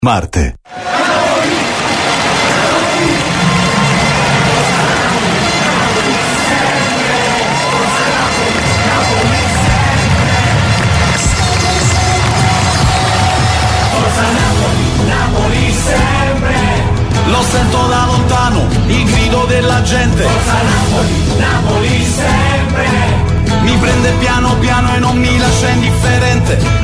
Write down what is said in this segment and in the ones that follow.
Marte. Lo sento da lontano, il grido della gente. Forza Napoli, Napoli sempre. Mi prende piano piano e non mi lascia indifferente.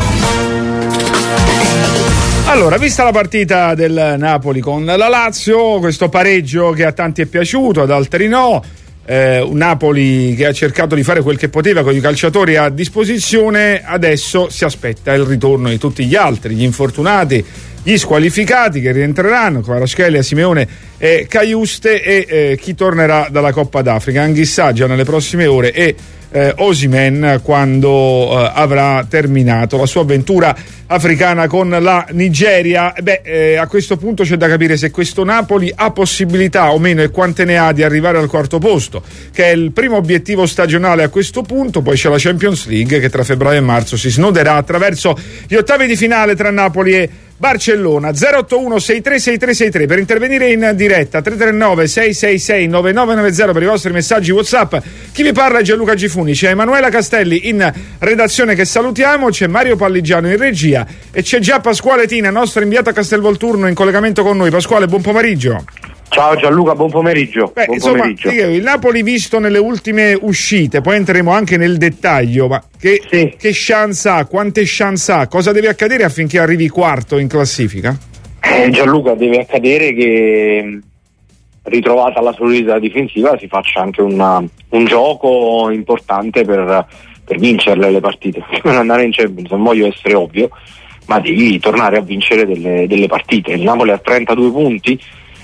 Allora, vista la partita del Napoli con la Lazio, questo pareggio che a tanti è piaciuto, ad altri no, un Napoli che ha cercato di fare quel che poteva con i calciatori a disposizione, adesso si aspetta il ritorno di tutti gli altri, gli infortunati, gli squalificati che rientreranno, Kvaratskhelia, Simeone e Cajuste, e chi tornerà dalla Coppa d'Africa, Anghissà già nelle prossime ore e Osimhen quando avrà terminato la sua avventura africana con la Nigeria. A questo punto c'è da capire se questo Napoli ha possibilità o meno e quante ne ha di arrivare al quarto posto, che è il primo obiettivo stagionale a questo punto. Poi c'è la Champions League che tra febbraio e marzo si snoderà attraverso gli ottavi di finale tra Napoli e Barcellona. 081 636363 per intervenire in diretta, 339 666 9990 per i vostri messaggi WhatsApp. Chi vi parla è Gianluca Gifuni, c'è Emanuela Castelli in redazione che salutiamo, c'è Mario Palligiano in regia e c'è già Pasquale Tina, nostro inviato a Castelvolturno, in collegamento con noi. Pasquale, buon pomeriggio. Ciao Gianluca, buon pomeriggio. Buon pomeriggio. Il Napoli visto nelle ultime uscite, poi entreremo anche nel dettaglio, ma che chance ha, quante chance ha, cosa deve accadere affinché arrivi quarto in classifica? Gianluca, deve accadere che, ritrovata la solidità difensiva, si faccia anche un gioco importante per vincerle le partite. Per andare in Champions, non voglio essere ovvio, ma devi tornare a vincere delle partite. Il Napoli ha 32 punti,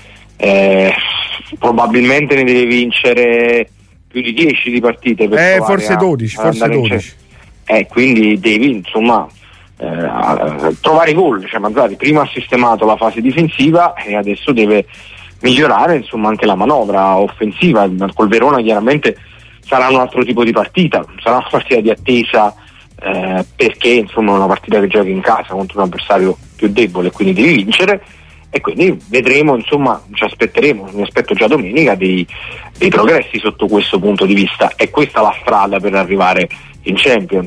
probabilmente ne deve vincere più di 10 di partite per forse 12 quindi devi insomma trovare i gol. Cioè Mazzarri prima ha sistemato la fase difensiva e adesso deve migliorare insomma anche la manovra offensiva. Col Verona chiaramente sarà un altro tipo di partita, sarà una partita di attesa, perché insomma è una partita che giochi in casa contro un avversario più debole, quindi devi vincere. E quindi vedremo, insomma, ci aspetteremo, mi aspetto già domenica dei progressi sotto questo punto di vista. È questa la strada per arrivare in Champions.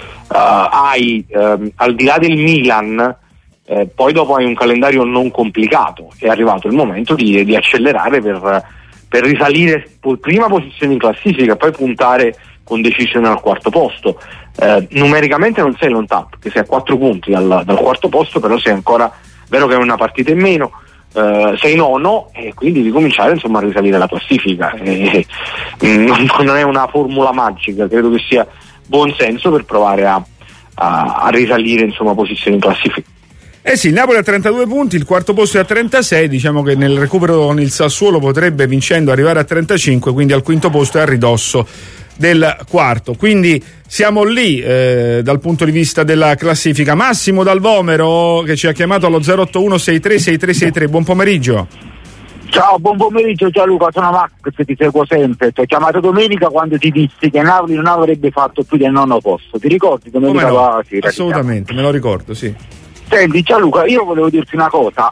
Al di là del Milan, poi dopo hai un calendario non complicato. È arrivato il momento di accelerare per risalire prima posizione in classifica, poi puntare con decisione al quarto posto. Numericamente non sei lontano, perché sei a 4 punti dal quarto posto, però sei ancora, vero che è una partita in meno, sei nono e quindi ricominciare insomma a risalire la classifica. Non è una formula magica, credo che sia buon senso per provare a risalire insomma posizioni in classifica. Sì, il Napoli ha 32 punti, il quarto posto è a 36, diciamo che nel recupero con il Sassuolo potrebbe, vincendo, arrivare a 35, quindi al quinto posto è a ridosso del quarto, quindi siamo lì dal punto di vista della classifica. Massimo dal Vomero che ci ha chiamato allo 081 636363, buon pomeriggio. Ciao, buon pomeriggio Gianluca, sono Max, ti seguo sempre. Ti ho chiamato domenica quando ti dissi che Napoli non avrebbe fatto più del nono posto, ti ricordi? Domenica no? Assolutamente, me lo ricordo, sì. Senti Gianluca, io volevo dirti una cosa,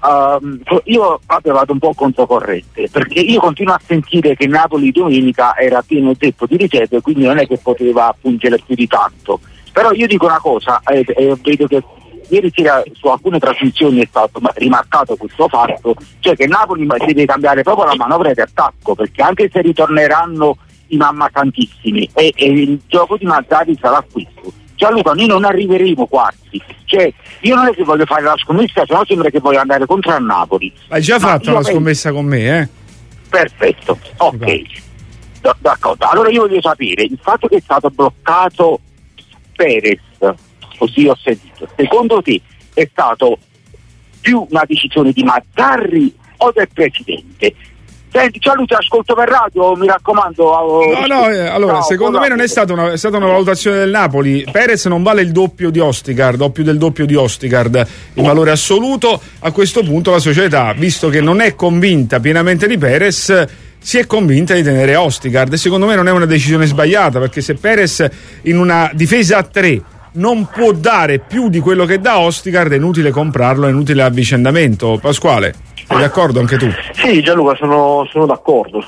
io avevo vado un po' controcorrente, perché io continuo a sentire che Napoli domenica era pieno zeppo di riserve, quindi non è che poteva pungere più di tanto. Però io dico una cosa, vedo che ieri sera su alcune trasmissioni è stato rimarcato questo fatto, cioè che Napoli deve cambiare proprio la manovra di attacco, perché anche se ritorneranno i mamma tantissimi e il gioco di Mazzarri sarà questo. Gianluca, noi non arriveremo quarti, cioè io non è che voglio fare la scommessa, se no sembra che voglio andare contro il Napoli. Hai già fatto una scommessa con me, Perfetto, ok, d'accordo. Allora io voglio sapere, il fatto che è stato bloccato Perez, così ho sentito, secondo te è stato più una decisione di Mazzarri o del presidente? Senti Gianluca, ascolto per radio, mi raccomando. Allora, secondo me non è stata una valutazione del Napoli. Perez non vale il doppio di Ostigard, o più del doppio di Ostigard in valore assoluto. A questo punto la società, visto che non è convinta pienamente di Perez, si è convinta di tenere Ostigard, e secondo me non è una decisione sbagliata, perché se Perez in una difesa a 3 non può dare più di quello che dà Ostigard, è inutile comprarlo, è inutile avvicendamento. Pasquale, sei d'accordo anche tu? Sì, Gianluca, sono d'accordo,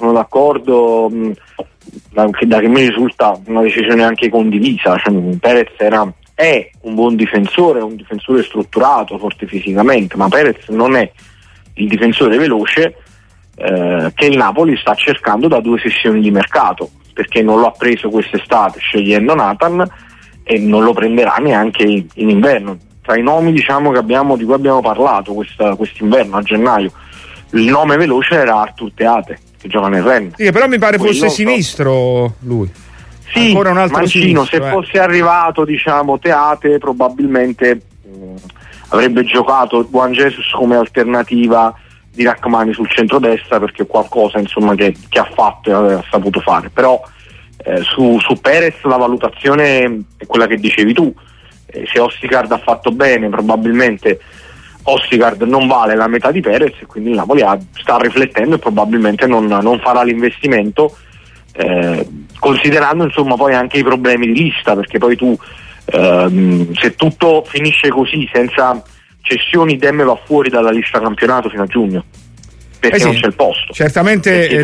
da che mi risulta una decisione anche condivisa. Cioè, Perez è un buon difensore, un difensore strutturato, forte fisicamente, ma Perez non è il difensore veloce che il Napoli sta cercando da 2 sessioni di mercato, perché non lo ha preso quest'estate scegliendo Nathan e non lo prenderà neanche in inverno. Tra i nomi, diciamo, di cui abbiamo parlato quest'inverno a gennaio, il nome veloce era Artur Teate, che gioca nel Rennes. Sì, però mi pare fosse sinistro lui. Sì, ancora un altro Mancino, sinistro, se fosse arrivato, diciamo, Teate, probabilmente avrebbe giocato Juan Jesus come alternativa di Rachmani sul centrodestra, perché qualcosa, insomma, che ha fatto e aveva saputo fare. Però su Perez la valutazione è quella che dicevi tu. Se Ostigard ha fatto bene, probabilmente Ostigard non vale la metà di Perez, e quindi il Napoli sta riflettendo e probabilmente non farà l'investimento, considerando, insomma, poi anche i problemi di lista, perché poi tu se tutto finisce così senza cessioni, Demme va fuori dalla lista campionato fino a giugno, perché sì, non c'è il posto. Certamente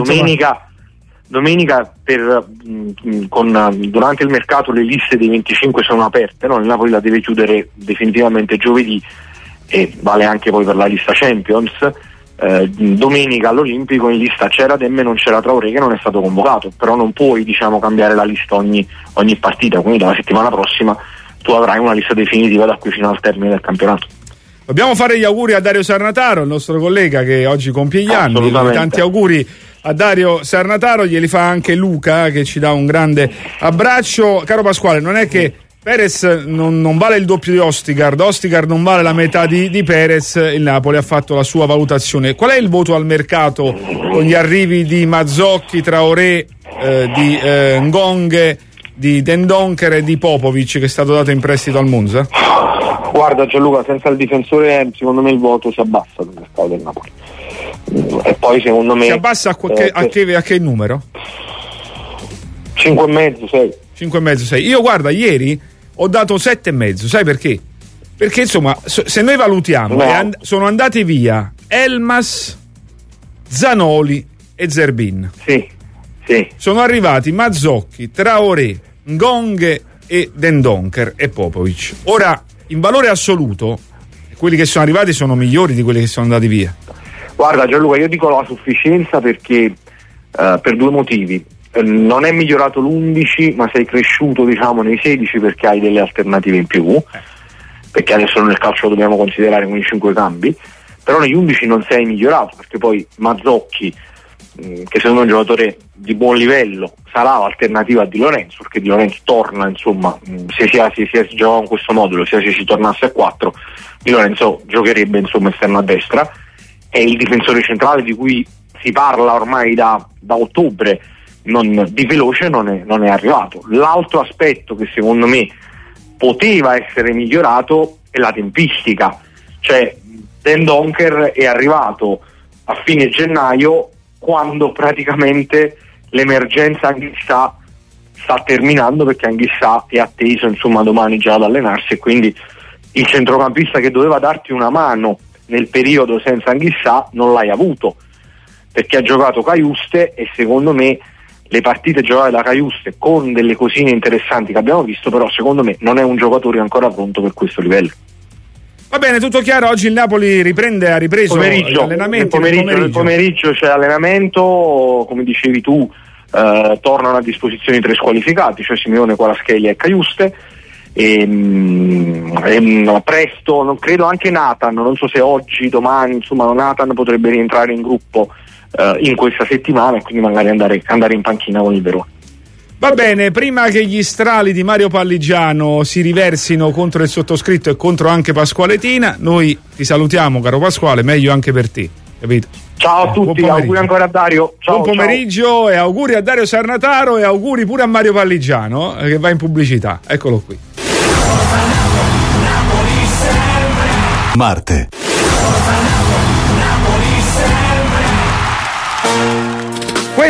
domenica durante il mercato le liste dei 25 sono aperte, no? Il Napoli la deve chiudere definitivamente giovedì, e vale anche poi per la lista Champions. Domenica all'Olimpico in lista c'era Demme, non c'era Traoré, che non è stato convocato, però non puoi, diciamo, cambiare la lista ogni partita, quindi dalla settimana prossima tu avrai una lista definitiva da qui fino al termine del campionato. Dobbiamo fare gli auguri a Dario Sarnataro, il nostro collega che oggi compie gli anni. Tanti auguri a Dario Sarnataro, glieli fa anche Luca, che ci dà un grande abbraccio. Caro Pasquale, non è che Perez non vale il doppio di Ostigard non vale la metà di Perez, il Napoli ha fatto la sua valutazione. Qual è il voto al mercato con gli arrivi di Mazzocchi, Traoré, di Ngonghe, di Dendoncker e di Popovic, che è stato dato in prestito al Monza? Guarda Gianluca, senza il difensore secondo me il voto si abbassa nel mercato del Napoli, e poi secondo me si abbassa a che numero? 5,5, 6. 5,5, 6. Io guarda, ieri ho dato 7,5, sai perché? Perché insomma, se noi valutiamo, sono andati via Elmas, Zanoli e Zerbin. Sì. Sono arrivati Mazzocchi, Traoré, Ngonghe e Dendoncker e Popovic. Ora, in valore assoluto, quelli che sono arrivati sono migliori di quelli che sono andati via. Guarda Gianluca, io dico la sufficienza perché per 2 motivi. Non è migliorato l'11, ma sei cresciuto, diciamo, nei 16, perché hai delle alternative in più, perché adesso nel calcio lo dobbiamo considerare con i 5 cambi, però negli 11 non sei migliorato, perché poi Mazzocchi, che secondo me è un giocatore di buon livello, sarà l'alternativa a Di Lorenzo, perché Di Lorenzo torna, insomma, se si gioca in questo modulo, sia se si tornasse a 4, Di Lorenzo giocherebbe, insomma, esterno a destra. È il difensore centrale di cui si parla ormai da ottobre, di veloce non è arrivato. L'altro aspetto che secondo me poteva essere migliorato è la tempistica, cioè Dendoncker è arrivato a fine gennaio, quando praticamente l'emergenza Anghissà sta terminando, perché Anghissà è atteso, insomma, domani già ad allenarsi, e quindi il centrocampista che doveva darti una mano nel periodo senza Anghissà non l'hai avuto, perché ha giocato Caiuste, e secondo me le partite giocate da Caiuste, con delle cosine interessanti che abbiamo visto, però secondo me non è un giocatore ancora pronto per questo livello. Va bene, tutto chiaro. Oggi il Napoli ha ripreso l'allenamento. Nel pomeriggio c'è allenamento, come dicevi tu, tornano a disposizione i 3 squalificati, cioè Simeone, Kvaratskhelia e Caiuste. Presto, non credo, anche Nathan, non so se oggi, domani, insomma, Nathan potrebbe rientrare in gruppo in questa settimana, e quindi magari andare in panchina con il Verona. Va bene, prima che gli strali di Mario Palligiano si riversino contro il sottoscritto e contro anche Pasquale Tina, noi ti salutiamo, caro Pasquale, meglio anche per te, capito? Ciao a tutti, auguri ancora a Dario. Buon pomeriggio, e auguri a Dario Sarnataro, e auguri pure a Mario Palligiano, che va in pubblicità. Eccolo qui.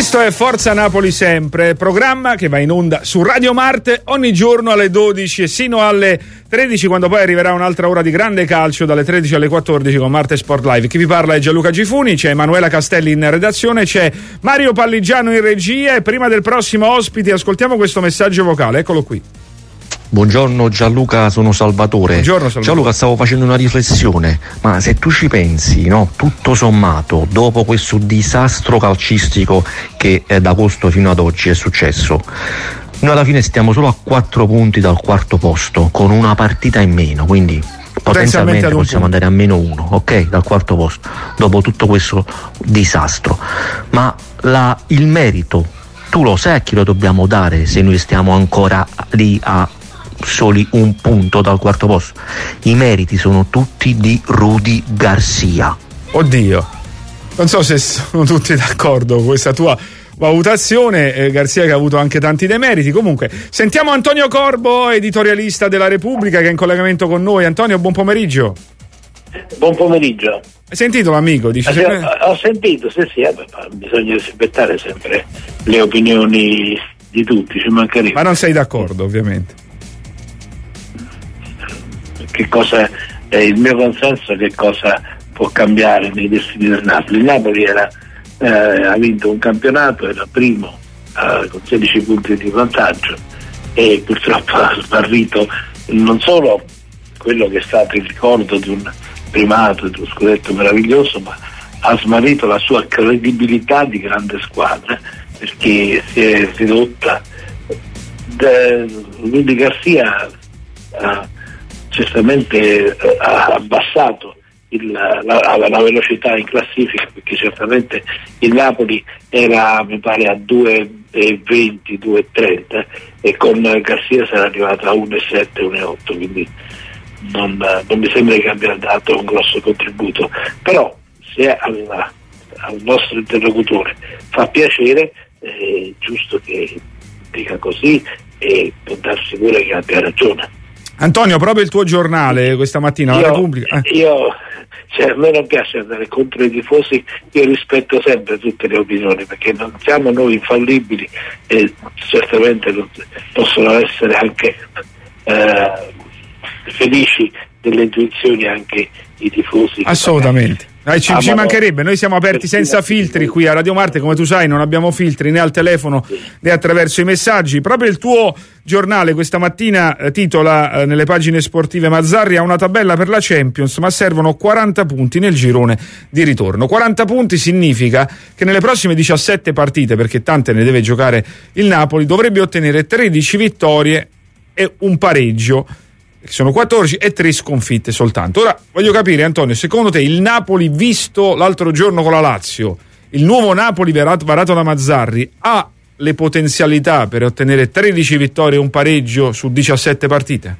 Questo è Forza Napoli Sempre, programma che va in onda su Radio Marte ogni giorno alle 12 e sino alle 13, quando poi arriverà un'altra ora di grande calcio dalle 13 alle 14 con Marte Sport Live. Chi vi parla è Gianluca Gifuni, c'è Emanuela Castelli in redazione, c'è Mario Palligiano in regia e prima del prossimo ospite ascoltiamo questo messaggio vocale, eccolo qui. Buongiorno Gianluca, sono Salvatore. Buongiorno Salvatore. Gianluca, stavo facendo una riflessione, ma se tu ci pensi, no, tutto sommato, dopo questo disastro calcistico che da agosto fino ad oggi è successo, noi alla fine stiamo solo a 4 punti dal quarto posto, con una partita in meno, quindi potenzialmente possiamo andare a -1, ok, dal quarto posto, dopo tutto questo disastro. Ma il merito, tu lo sai a chi lo dobbiamo dare se noi stiamo ancora lì a soli 1 punto dal quarto posto? I meriti sono tutti di Rudy Garcia. Oddio, non so se sono tutti d'accordo con questa tua valutazione, Garcia che ha avuto anche tanti demeriti. Comunque sentiamo Antonio Corbo, editorialista della Repubblica, che è in collegamento con noi. Antonio, buon pomeriggio. Buon pomeriggio. Hai sentito l'amico? Dice ho sentito, sì, bisogna rispettare sempre le opinioni di tutti, ci mancherebbe. Ma non sei d'accordo, ovviamente. Che cosa è il mio consenso? Che cosa può cambiare nei destini del Napoli? Il Napoli ha vinto un campionato, era primo con 16 punti di vantaggio e purtroppo ha sbarrito non solo quello che è stato il ricordo di un primato, di uno scudetto meraviglioso, ma ha smarrito la sua credibilità di grande squadra, perché si è ridotta. Rudy Garcia certamente ha abbassato la velocità in classifica, perché certamente il Napoli era, mi pare, a 2,20, 2,30 e con Garcia sarà arrivato a 1,7, 1,8, quindi non mi sembra che abbia dato un grosso contributo. Però se al nostro interlocutore fa piacere, è giusto che dica così e può darsi pure che abbia ragione. Antonio, proprio il tuo giornale questa mattina, la Repubblica. A me non piace andare contro i tifosi, io rispetto sempre tutte le opinioni, perché non siamo noi infallibili e certamente possono essere anche felici delle intuizioni anche i tifosi. Assolutamente. Ci mancherebbe, noi siamo aperti senza filtri qui a Radio Marte, come tu sai non abbiamo filtri né al telefono né attraverso i messaggi. Proprio il tuo giornale questa mattina titola nelle pagine sportive: Mazzarri ha una tabella per la Champions ma servono 40 punti nel girone di ritorno. 40 punti significa che nelle prossime 17 partite, perché tante ne deve giocare il Napoli, dovrebbe ottenere 13 vittorie e un pareggio, sono 14 e 3 sconfitte soltanto. Ora voglio capire, Antonio, secondo te il Napoli visto l'altro giorno con la Lazio, il nuovo Napoli varato da Mazzarri, ha le potenzialità per ottenere 13 vittorie e un pareggio su 17 partite?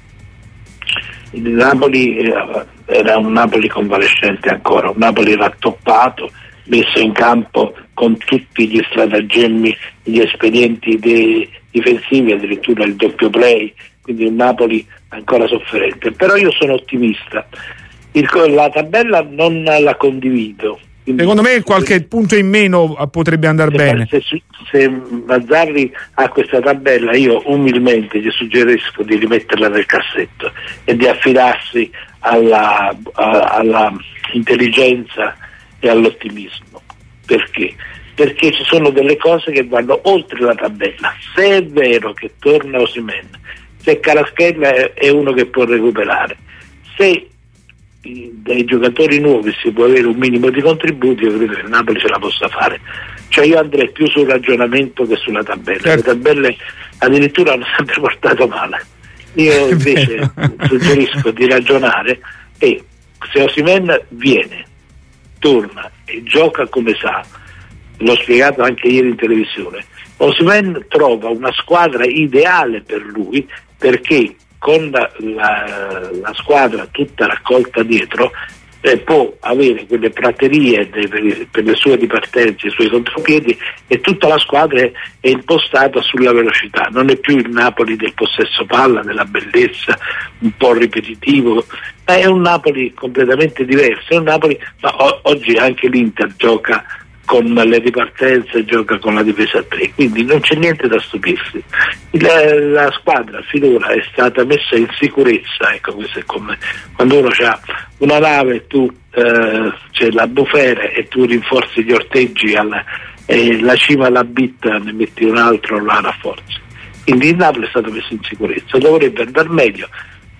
Il Napoli era un Napoli convalescente ancora, un Napoli rattoppato, messo in campo con tutti gli stratagemmi, gli espedienti difensivi, addirittura il doppio play, quindi un Napoli ancora sofferente. Però io sono ottimista, la tabella non la condivido. Secondo me qualche punto in meno potrebbe andare bene. Se Mazzarri ha questa tabella, io umilmente gli suggerisco di rimetterla nel cassetto e di affidarsi alla intelligenza e all'ottimismo. Perché? Perché ci sono delle cose che vanno oltre la tabella. Se è vero che torna Osimhen, se Kvaratskhelia è uno che può recuperare, se dai giocatori nuovi si può avere un minimo di contributi, io credo che il Napoli ce la possa fare. Cioè io andrei più sul ragionamento che sulla tabella. Certo. Le tabelle addirittura hanno sempre portato male. Io invece suggerisco di ragionare e se Osimhen viene, torna e gioca come sa, l'ho spiegato anche ieri in televisione, Osimhen trova una squadra ideale per lui, perché con la squadra tutta raccolta dietro può avere quelle praterie per le sue ripartenze, i suoi contropiedi, e tutta la squadra è impostata sulla velocità. Non è più il Napoli del possesso palla, della bellezza, un po' ripetitivo, ma è un Napoli completamente diverso. È un Napoli, ma oggi anche l'Inter gioca con le ripartenze, gioca con la difesa a 3, quindi non c'è niente da stupirsi. La squadra finora è stata messa in sicurezza, ecco, questo è come quando uno ha una nave e tu c'è la bufera e tu rinforzi gli orteggi la cima alla bitta, ne metti un altro, la rafforzi. Quindi il Napoli è stato messo in sicurezza, dovrebbe andare meglio.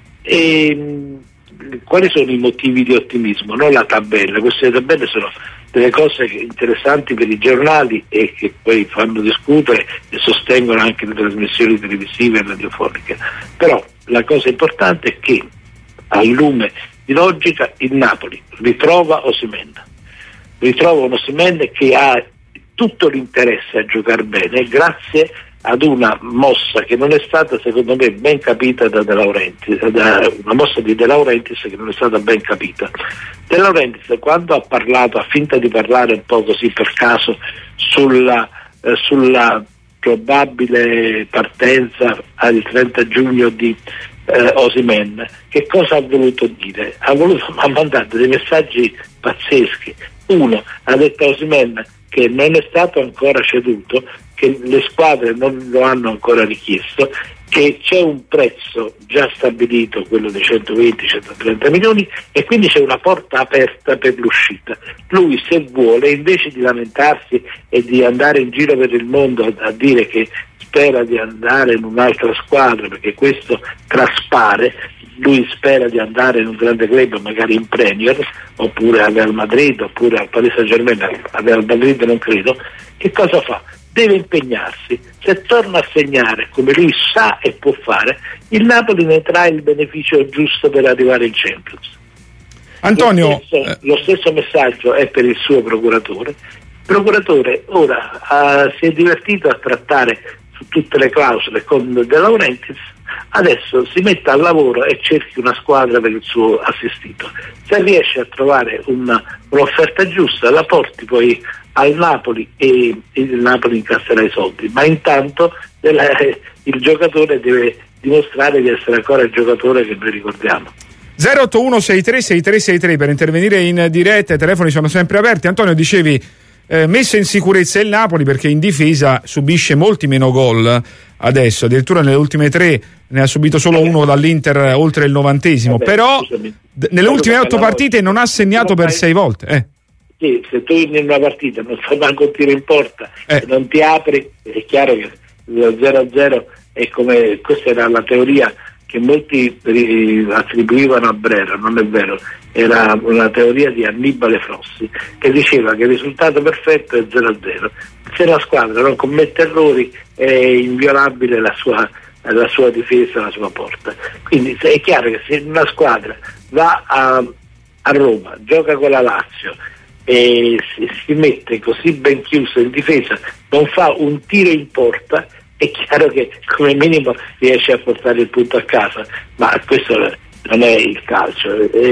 Quali sono i motivi di ottimismo? Non la tabella, queste tabelle sono delle cose interessanti per i giornali e che poi fanno discutere e sostengono anche le trasmissioni televisive e radiofoniche, però la cosa importante è che al lume di logica il Napoli ritrova Osimhen che ha tutto l'interesse a giocare bene grazie ad una mossa che non è stata, secondo me, ben capita da De Laurentiis, una mossa di De Laurentiis che non è stata ben capita. De Laurentiis, quando ha finta di parlare un po' così per caso sulla probabile partenza al 30 giugno di Osimhen, che cosa ha voluto dire? Ha mandato dei messaggi pazzeschi. Uno, ha detto a Osimhen che non è stato ancora ceduto, che le squadre non lo hanno ancora richiesto, che c'è un prezzo già stabilito, quello dei 120-130 milioni, e quindi c'è una porta aperta per l'uscita. Lui, se vuole, invece di lamentarsi e di andare in giro per il mondo a dire che spera di andare in un'altra squadra, perché questo traspare, lui spera di andare in un grande club, magari in Premier, oppure al Real Madrid, oppure al Paris Saint-Germain. Al Real Madrid non credo. Che cosa fa? Deve impegnarsi. Se torna a segnare come lui sa e può fare, il Napoli ne trae il beneficio giusto per arrivare in Champions. Antonio, lo stesso messaggio è per il suo procuratore. Il procuratore ora si è divertito a trattare su tutte le clausole con De Laurentiis, adesso si metta al lavoro e cerchi una squadra per il suo assistito. Se riesce a trovare un'offerta giusta, la porti poi al Napoli e il Napoli incasserà i soldi, ma intanto il giocatore deve dimostrare di essere ancora il giocatore che noi ricordiamo. 081 63 6363 per intervenire in diretta, i telefoni sono sempre aperti. Antonio, dicevi messo in sicurezza il Napoli perché in difesa subisce molti meno gol adesso, addirittura nelle ultime 3 ne ha subito solo uno dall'Inter oltre il 90esimo, però nelle ultime 8 partite non ha segnato per 6 volte. Sì, se tu in una partita non fai manco un tiro in porta e non ti apri, è chiaro che lo 0-0 è come, questa era la teoria che molti attribuivano a Brera, non è vero, era una teoria di Annibale Frossi che diceva che il risultato perfetto è 0-0, se la squadra non commette errori è inviolabile la sua difesa, la sua porta. Quindi è chiaro che se una squadra va a Roma, gioca con la Lazio e si mette così ben chiuso in difesa, non fa un tiro in porta, è chiaro che come minimo riesce a portare il punto a casa, ma questo non è il calcio,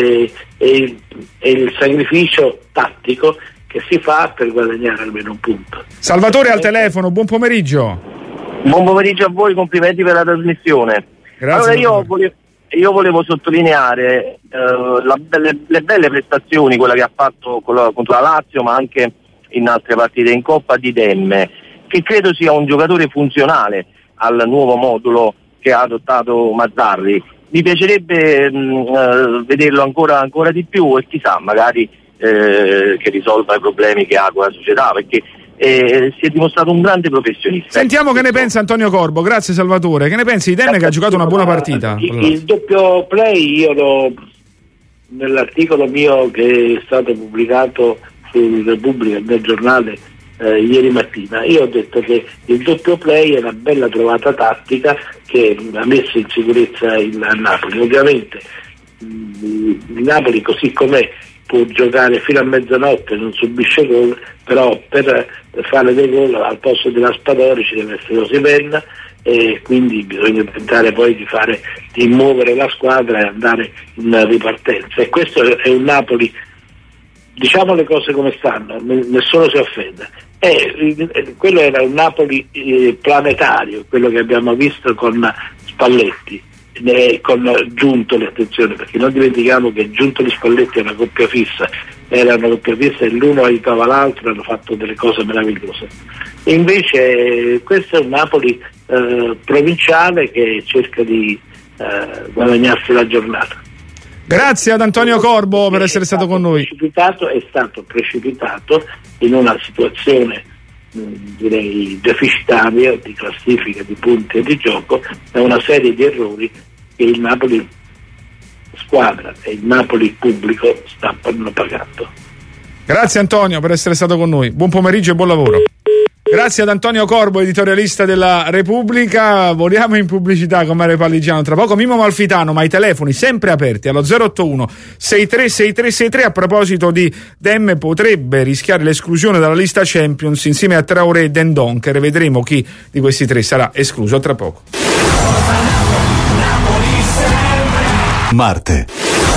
è il sacrificio tattico che si fa per guadagnare almeno un punto. Salvatore al telefono, buon pomeriggio. Buon pomeriggio a voi, complimenti per la trasmissione. Grazie. Allora io volevo sottolineare le belle prestazioni, quella che ha fatto contro la Lazio, ma anche in altre partite in Coppa, di Demme, che credo sia un giocatore funzionale al nuovo modulo che ha adottato Mazzarri. Mi piacerebbe vederlo ancora di più e chissà, magari che risolva i problemi che ha con la società, perché si è dimostrato un grande professionista. Sentiamo che ne pensa Antonio Corbo. Grazie Salvatore. Che ne pensi di Demme, che ha giocato una buona partita? Il doppio play io nell'articolo mio che è stato pubblicato su Repubblica, nel giornale, ieri mattina, io ho detto che il doppio play è una bella trovata tattica che ha messo in sicurezza il Napoli. Ovviamente il Napoli così com'è può giocare fino a mezzanotte, non subisce gol, però per fare dei gol al posto di Raspadori ci deve essere Osimhen e quindi bisogna tentare poi di muovere la squadra e andare in ripartenza, e questo è un Napoli, diciamo le cose come stanno, nessuno si offende. Quello era un Napoli planetario, quello che abbiamo visto con Spalletti, con Giuntoli, attenzione, perché non dimentichiamo che Giuntoli Spalletti è una coppia fissa, erano doppiapisti e l'uno aiutava l'altro, hanno fatto delle cose meravigliose. E invece questo è un Napoli provinciale che cerca di guadagnarsi la giornata. Grazie ad Antonio Corbo per essere stato con noi. È stato precipitato in una situazione direi deficitaria di classifica, di punti e di gioco, da una serie di errori che il Napoli squadra e il Napoli pubblico stanno pagando. Grazie Antonio per essere stato con noi, buon pomeriggio e buon lavoro. Grazie ad Antonio Corbo, editorialista della Repubblica. Voliamo in pubblicità con Mario Palligiano tra poco. Mimmo Malfitano, ma i telefoni sempre aperti allo 081 636363. A proposito di Demme, potrebbe rischiare l'esclusione dalla lista Champions insieme a Traoré e Dendoncker. Vedremo chi di questi tre sarà escluso tra poco. Marte.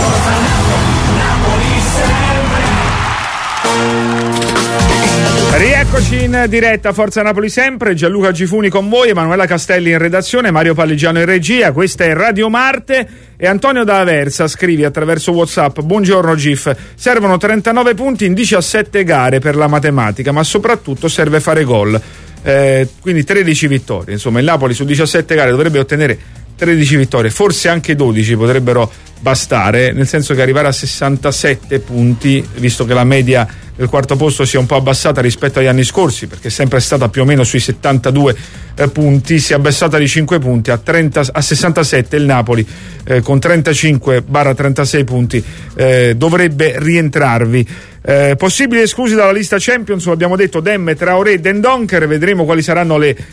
Rieccoci in diretta, Forza Napoli sempre, Gianluca Gifuni con voi, Emanuela Castelli in redazione, Mario Palligiano in regia. Questa è Radio Marte e Antonio da Aversa scrive attraverso WhatsApp: buongiorno Gif, servono 39 punti in 17 gare per la matematica, ma soprattutto serve fare gol, quindi 13 vittorie, insomma il Napoli su 17 gare dovrebbe ottenere 13 vittorie, forse anche 12 potrebbero bastare, nel senso che arrivare a 67 punti, visto che la media del quarto posto si è un po' abbassata rispetto agli anni scorsi, perché è sempre stata più o meno sui 72 punti, si è abbassata di 5 punti a 67. Il Napoli con 35/36 punti dovrebbe rientrarvi. Possibili esclusi dalla lista Champions, lo abbiamo detto, Demme, Traoré e Dendoncker. Vedremo quali saranno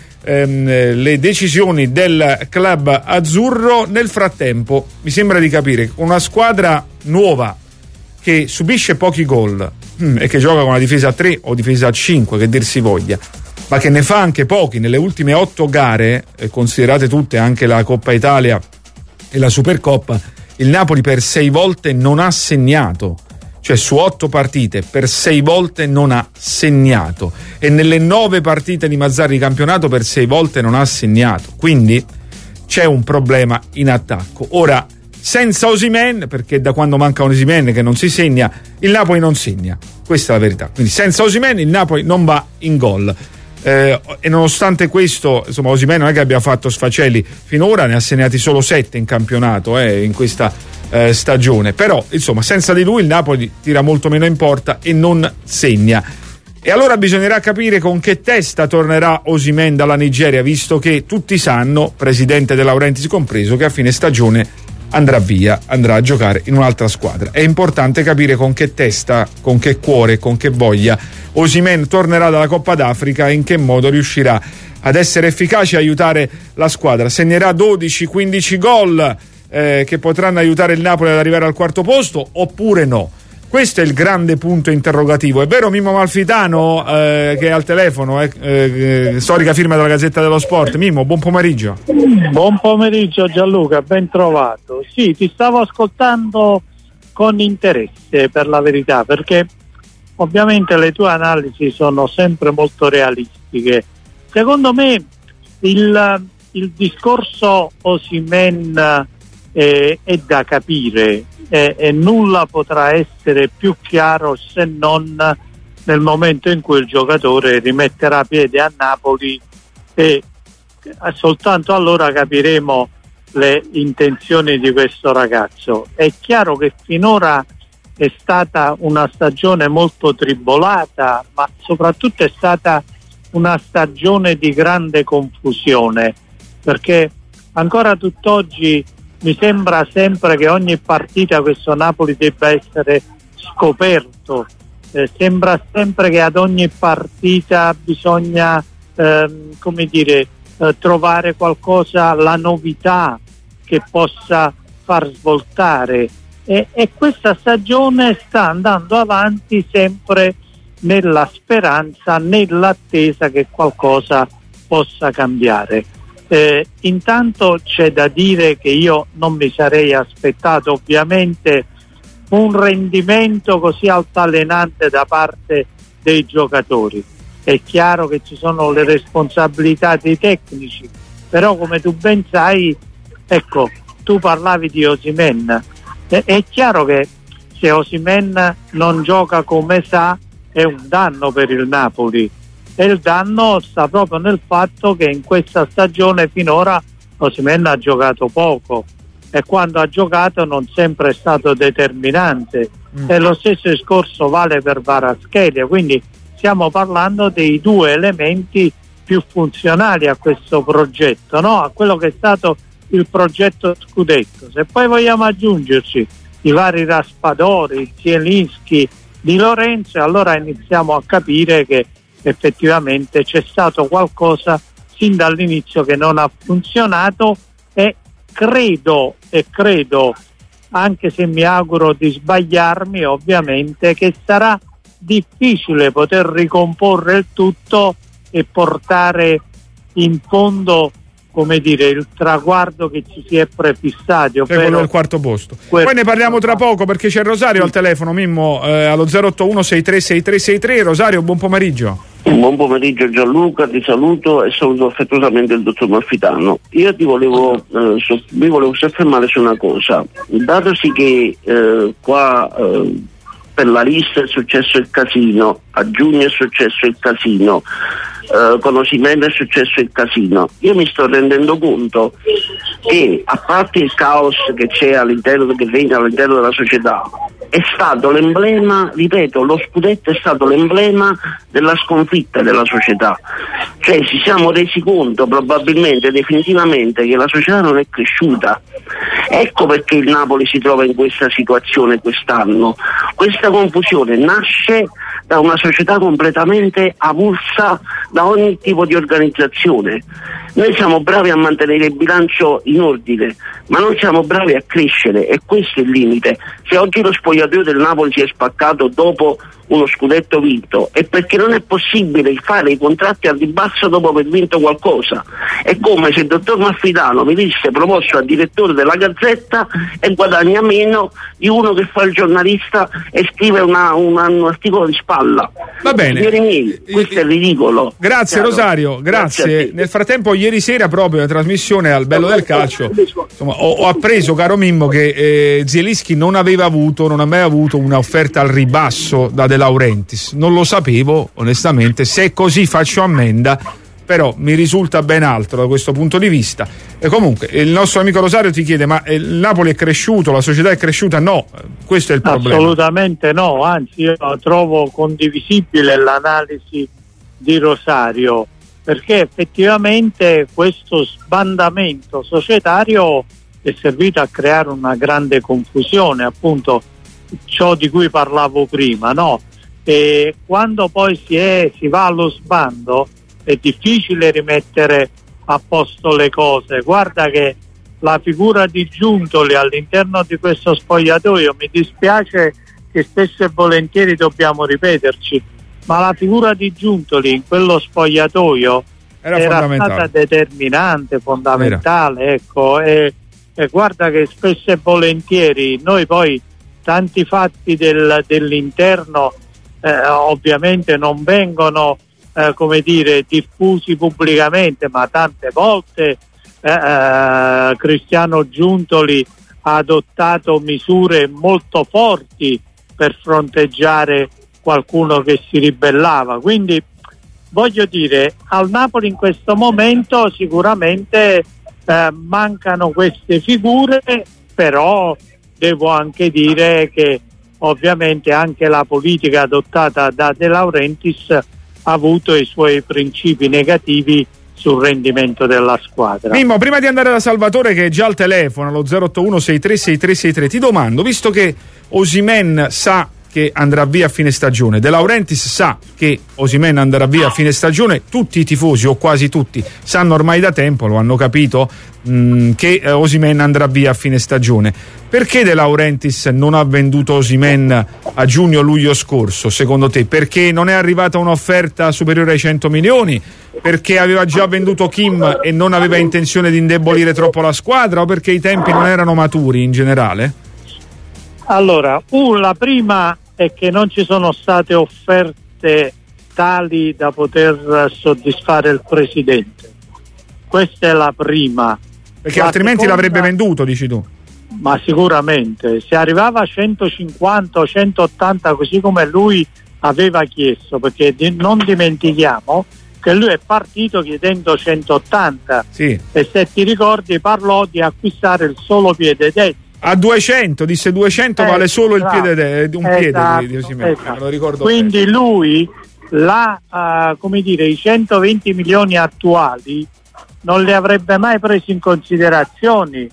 le decisioni del club azzurro. Nel frattempo mi sembra di capire una squadra nuova che subisce pochi gol e che gioca con una difesa a 3 o difesa a 5, che dir si voglia, ma che ne fa anche pochi. Nelle ultime 8 gare, considerate tutte anche la Coppa Italia e la Supercoppa, il Napoli per 6 volte non ha segnato, cioè su 8 partite per 6 volte non ha segnato, e nelle 9 partite di Mazzarri di campionato per 6 volte non ha segnato, quindi c'è un problema in attacco. Ora, senza Osimhen, perché da quando manca un Osimhen che non si segna, il Napoli non segna, questa è la verità. Quindi senza Osimhen il Napoli non va in gol, e nonostante questo, insomma, Osimhen non è che abbia fatto sfaceli finora, ne ha segnati solo 7 in campionato in questa stagione, però insomma senza di lui il Napoli tira molto meno in porta e non segna. E allora bisognerà capire con che testa tornerà Osimhen dalla Nigeria, visto che tutti sanno, presidente De Laurentiis compreso, che a fine stagione andrà via, andrà a giocare in un'altra squadra. È importante capire con che testa, con che cuore, con che voglia Osimhen tornerà dalla Coppa d'Africa e in che modo riuscirà ad essere efficace e aiutare la squadra. Segnerà 12-15 gol che potranno aiutare il Napoli ad arrivare al quarto posto oppure no? Questo è il grande punto interrogativo. È vero Mimmo Malfitano che è al telefono, storica firma della Gazzetta dello Sport. Mimmo, buon pomeriggio. Buon pomeriggio Gianluca, ben trovato. Sì, ti stavo ascoltando con interesse, per la verità, perché ovviamente le tue analisi sono sempre molto realistiche. Secondo me il discorso Osimhen è da capire e nulla potrà essere più chiaro se non nel momento in cui il giocatore rimetterà piede a Napoli, e soltanto allora capiremo le intenzioni di questo ragazzo. È chiaro che finora è stata una stagione molto tribolata, ma soprattutto è stata una stagione di grande confusione, perché ancora tutt'oggi mi sembra sempre che ogni partita questo Napoli debba essere scoperto, sembra sempre che ad ogni partita bisogna trovare qualcosa, la novità che possa far svoltare, e questa stagione sta andando avanti sempre nella speranza, nell'attesa che qualcosa possa cambiare. Intanto c'è da dire che io non mi sarei aspettato ovviamente un rendimento così altalenante da parte dei giocatori. È chiaro che ci sono le responsabilità dei tecnici, però come tu ben sai, ecco, tu parlavi di Osimhen, è chiaro che se Osimhen non gioca come sa è un danno per il Napoli, e il danno sta proprio nel fatto che in questa stagione finora Osimhen ha giocato poco, e quando ha giocato non sempre è stato determinante, e lo stesso discorso vale per Kvaratskhelia, quindi stiamo parlando dei due elementi più funzionali a questo progetto, no? A quello che è stato il progetto scudetto. Se poi vogliamo aggiungerci i vari Raspadori, Zielinski, Di Lorenzo, allora iniziamo a capire che effettivamente c'è stato qualcosa sin dall'inizio che non ha funzionato, e credo, anche se mi auguro di sbagliarmi ovviamente, che sarà difficile poter ricomporre il tutto e portare in fondo, come dire, il traguardo che ci si è prefissati, ovvero quello del quarto posto. Poi ne parliamo tra poco, perché c'è Rosario al telefono, Mimmo, allo 081636363. Rosario, buon pomeriggio. Buon pomeriggio Gianluca, ti saluto e saluto affettuosamente il dottor Malfitano. Io mi volevo soffermare su una cosa, datosi che qua per la lista è successo il casino, a giugno è successo il casino, con Osimhen è successo il casino, io mi sto rendendo conto che, a parte il caos che c'è che regna all'interno della società, è stato l'emblema, ripeto, lo scudetto è stato l'emblema della sconfitta della società. Cioè ci siamo resi conto probabilmente, definitivamente, che la società non è cresciuta. Ecco perché il Napoli si trova in questa situazione quest'anno. Questa confusione nasce da una società completamente avulsa da ogni tipo di organizzazione. Noi siamo bravi a mantenere il bilancio in ordine, ma non siamo bravi a crescere, e questo è il limite. Se oggi lo spogliatoio del Napoli si è spaccato dopo uno scudetto vinto, è perché non è possibile fare i contratti al ribasso dopo aver vinto qualcosa. È come se il dottor Malfitano venisse promosso a direttore della Gazzetta e guadagna meno di uno che fa il giornalista e scrive un articolo di spalla. Va bene. Signori miei, questo è ridicolo. Grazie Rosario, grazie. Nel frattempo ieri sera, proprio la trasmissione al Bello del Calcio, insomma, ho appreso, caro Mimmo, che Zielinski non ha mai avuto un'offerta al ribasso da De Laurentiis. Non lo sapevo onestamente, se è così faccio ammenda, però mi risulta ben altro da questo punto di vista. E comunque il nostro amico Rosario ti chiede: ma il Napoli è cresciuto, la società è cresciuta? No, questo è il problema. Assolutamente no, anzi io trovo condivisibile l'analisi di Rosario, perché effettivamente questo sbandamento societario è servito a creare una grande confusione, appunto ciò di cui parlavo prima, no? E quando poi si va allo sbando è difficile rimettere a posto le cose. Guarda che la figura di Giuntoli all'interno di questo spogliatoio, mi dispiace che spesso e volentieri dobbiamo ripeterci, ma la figura di Giuntoli in quello spogliatoio era stata determinante, fondamentale, ecco, e guarda che spesso e volentieri noi poi tanti fatti dell'interno ovviamente non vengono come dire diffusi pubblicamente, ma tante volte Cristiano Giuntoli ha adottato misure molto forti per fronteggiare qualcuno che si ribellava. Quindi voglio dire, al Napoli in questo momento sicuramente mancano queste figure, però devo anche dire che ovviamente anche la politica adottata da De Laurentiis ha avuto i suoi principi negativi sul rendimento della squadra. Mimmo, prima di andare da Salvatore, che è già al telefono allo 081636363, ti domando, visto che Osimhen sa che andrà via a fine stagione, De Laurentiis sa che Osimhen andrà via a fine stagione, tutti i tifosi o quasi tutti sanno ormai da tempo, lo hanno capito, che Osimhen andrà via a fine stagione. Perché De Laurentiis non ha venduto Osimhen a giugno-luglio scorso, secondo te? Perché non è arrivata un'offerta superiore ai 100 milioni? Perché aveva già venduto Kim e non aveva intenzione di indebolire troppo la squadra, o perché i tempi non erano maturi in generale? Allora, la prima è che non ci sono state offerte tali da poter soddisfare il presidente. Questa è la prima. Perché altrimenti l'avrebbe venduto, dici tu? ma sicuramente se arrivava a 150 o 180 così come lui aveva chiesto, perché non dimentichiamo che lui è partito chiedendo 180 sì. E se ti ricordi parlò di acquistare il solo piede destro a 200, disse 200 vale solo il piede un piede di Osimhen, me lo ricordo quindi bene. Lui come dire, i 120 milioni attuali non li avrebbe mai presi in considerazione